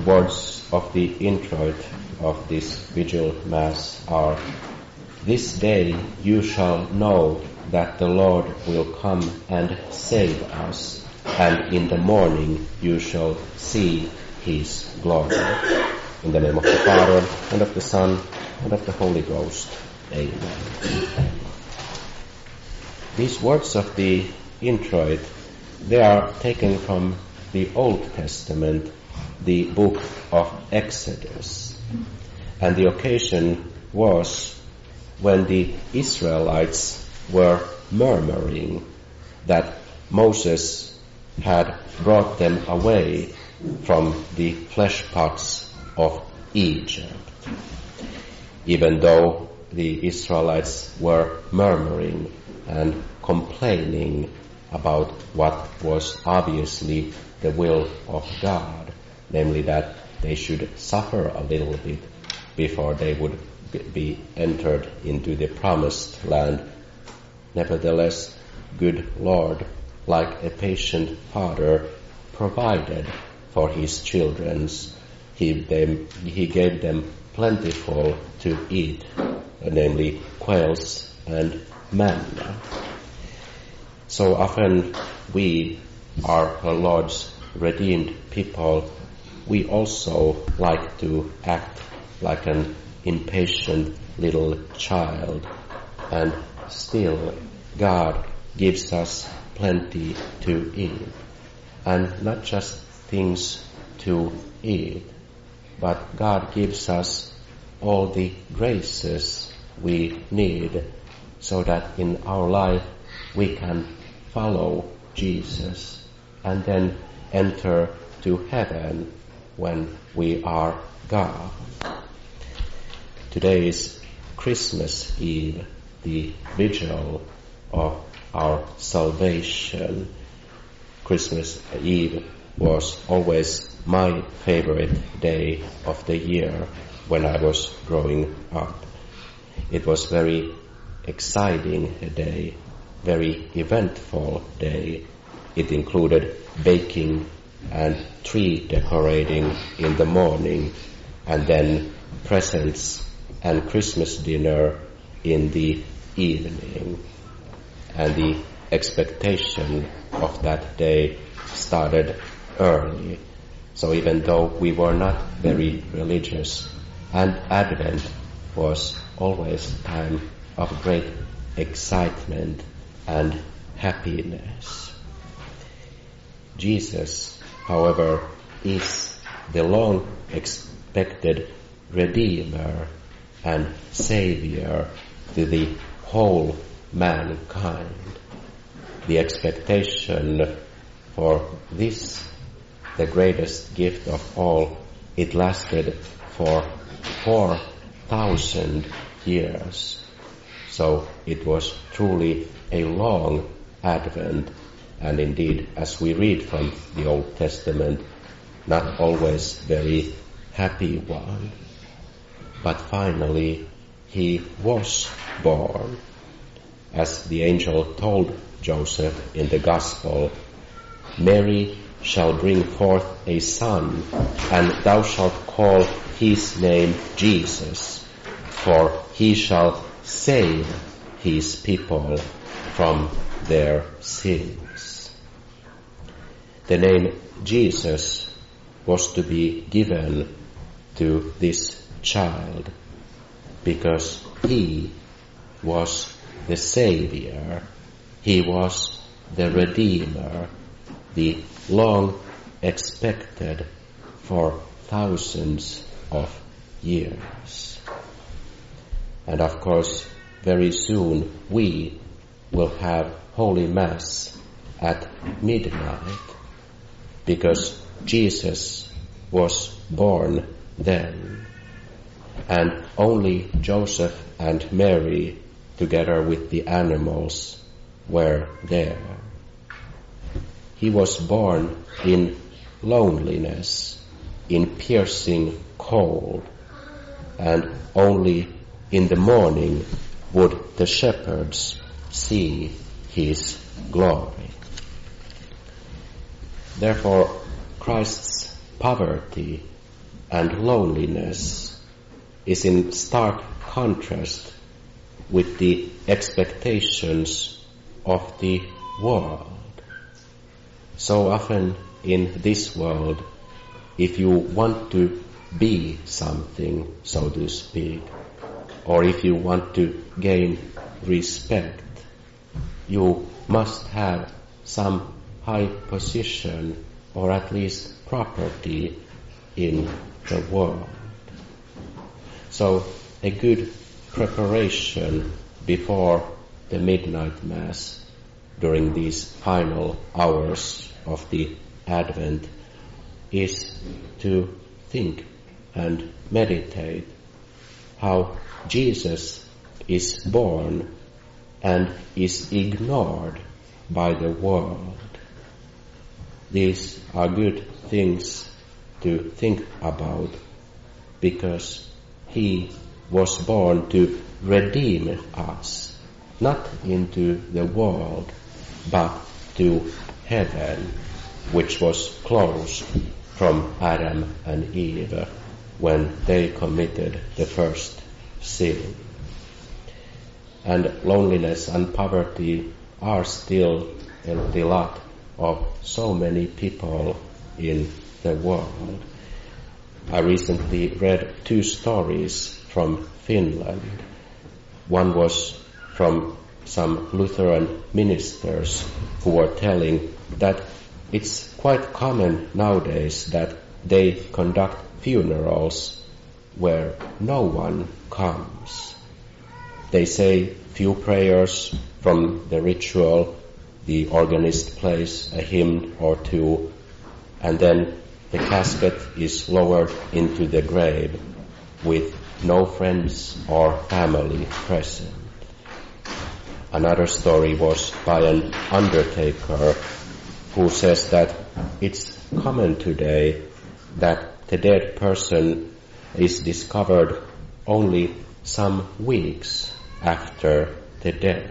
words of the introit of this vigil mass are, "This day you shall know that the Lord will come and save us, and in the morning you shall see his glory." In the name of the Father, and of the Son, and of the Holy Ghost. Amen. These words of the introit, they are taken from the Old Testament, the book of Exodus. And the occasion was when the Israelites were murmuring that Moses had brought them away from the flesh pots of Egypt. Even though the Israelites were murmuring and complaining about what was obviously the will of God, namely that they should suffer a little bit before they would be entered into the promised land. Nevertheless, good Lord, like a patient father, provided for his children. He gave them plentiful to eat, namely quails and manna. So often we are the Lord's redeemed people. We also like to act like an impatient little child, and still God gives us plenty to eat, and not just things to eat, but God gives us all the graces we need so that in our life we can follow Jesus and then enter to heaven when we are gone. Today is Christmas Eve, the vigil of our salvation. Christmas Eve was always my favorite day of the year when I was growing up. It was very exciting day, very eventful day. It included baking and tree decorating in the morning, and then presents and Christmas dinner in the evening. And the expectation of that day started early. So even though we were not very religious, and Advent was always a time of great excitement and happiness. Jesus, however, is the long-expected Redeemer and Savior to the whole mankind. The expectation for this, the greatest gift of all, it lasted for 4,000 years. So it was truly a long Advent, and indeed, as we read from the Old Testament, not always very happy one. But finally, he was born. As the angel told Joseph in the Gospel, "Mary shall bring forth a son, and thou shalt call his name Jesus, for he shall save his people from their sins." The name Jesus was to be given to this child because he was the Savior, he was the Redeemer, the long expected for thousands of years. And of course, very soon we will have Holy Mass at midnight because Jesus was born then. And only Joseph and Mary, together with the animals, were there. He was born in loneliness, in piercing cold, and only in the morning would the shepherds see his glory. Therefore, Christ's poverty and loneliness is in stark contrast with the expectations of the world. So often in this world, if you want to be something, so to speak, or if you want to gain respect, you must have some high position or at least property in the world. So a good preparation before the midnight mass during these final hours of the Advent is to think and meditate how Jesus is born and is ignored by the world. These are good things to think about because he was born to redeem us, not into the world, but to heaven, which was closed from Adam and Eve when they committed the first sin. And loneliness and poverty are still the lot of so many people in the world. I recently read 2 stories from Finland. One was from some Lutheran ministers who were telling that it's quite common nowadays that they conduct funerals where no one comes. They say few prayers from the ritual, the organist plays a hymn or 2, and then the casket is lowered into the grave with no friends or family present. Another story was by an undertaker who says that it's common today that the dead person is discovered only some weeks after the death.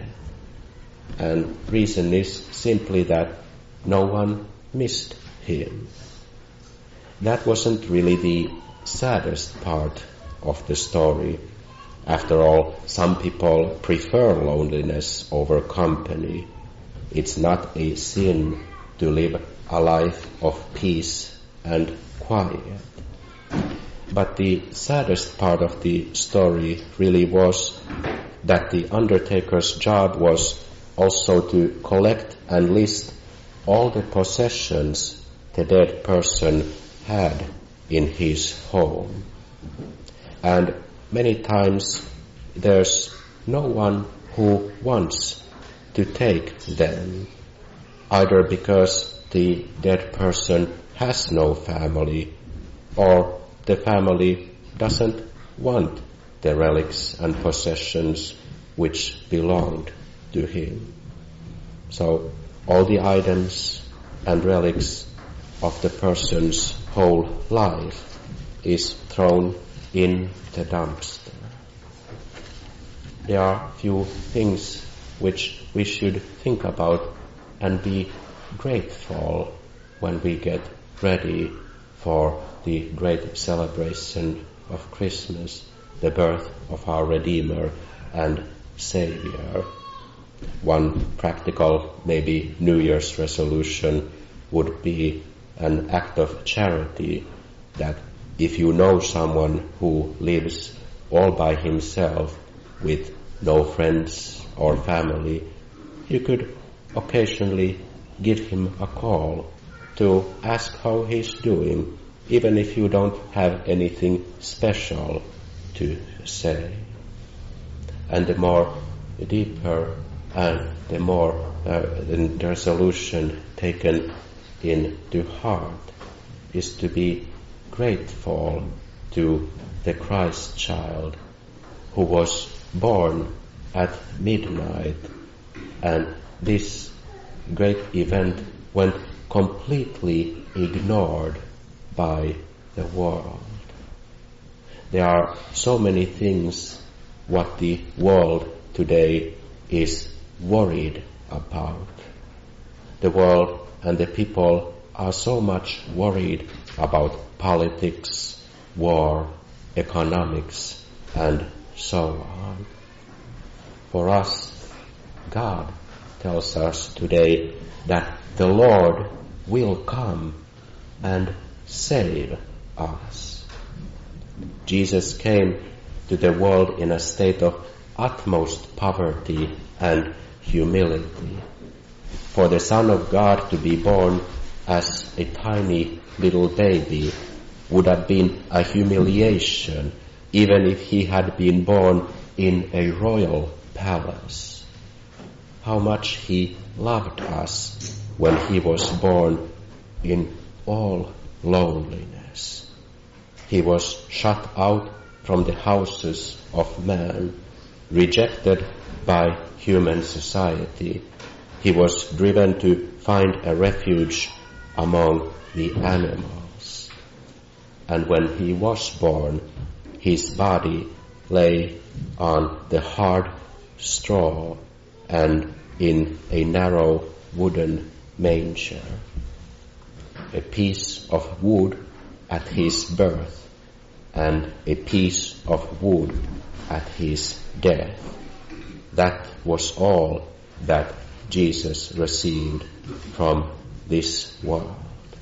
And reason is simply that no one missed him. That wasn't really the saddest part of the story. After all, some people prefer loneliness over company. It's not a sin to live a life of peace and quiet. But the saddest part of the story really was that the undertaker's job was also to collect and list all the possessions the dead person had in his home. And many times there's no one who wants to take them, either because the dead person has no family or the family doesn't want the relics and possessions which belonged to him. So all the items and relics of the person's whole life is thrown in the dumpster. There are few things which we should think about and be grateful when we get ready for the great celebration of Christmas, the birth of our Redeemer and Savior. One practical, maybe New Year's resolution would be an act of charity, that if you know someone who lives all by himself with no friends or family, you could occasionally give him a call to ask how he's doing, even if you don't have anything special to say. And the more deeper and the more the resolution taken into heart is to be grateful to the Christ child who was born at midnight, and this great event went completely ignored by the world. There are so many things what the world today is worried about. The world and the people are so much worried about politics, war, economics, and so on. For us, God tells us today that the Lord will come and save us. Jesus came to the world in a state of utmost poverty and humility. For the Son of God to be born as a tiny little baby would have been a humiliation, even if he had been born in a royal palace. How much he loved us when he was born in all loneliness. He was shut out from the houses of man, rejected by human society. He was driven to find a refuge among the animals. And when he was born, his body lay on the hard straw and in a narrow wooden manger. A piece of wood at his birth and a piece of wood at his death. That was all that Jesus received from this world.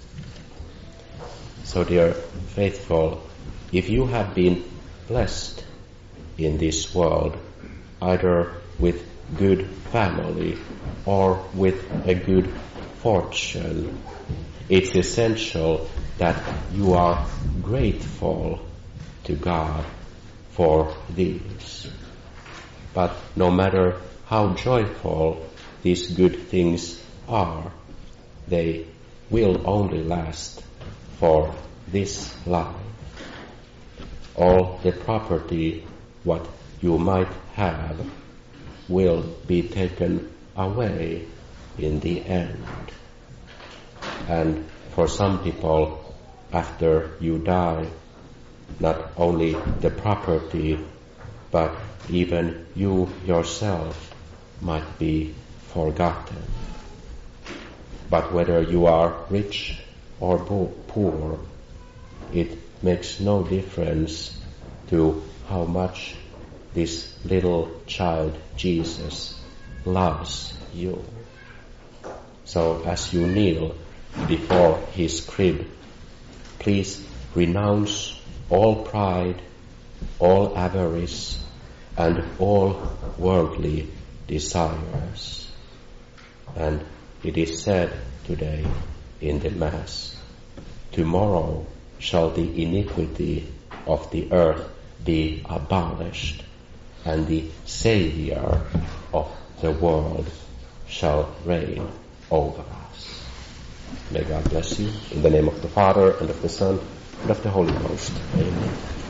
So, dear faithful, if you have been blessed in this world, either with good family or with a good fortune, it's essential that you are grateful to God for these. But no matter how joyful these good things are, they will only last for this life. All the property, what you might have, will be taken away in the end. And for some people, after you die, not only the property, but even you yourself might be forgotten. But whether you are rich or poor, it makes no difference to how much this little child Jesus loves you. So as you kneel before his crib, please renounce all pride, all avarice, and all worldly desires. And it is said today in the Mass, tomorrow shall the iniquity of the earth be abolished, and the Savior of the world shall reign over us. May God bless you. In the name of the Father, and of the Son, and of the Holy Ghost. Amen.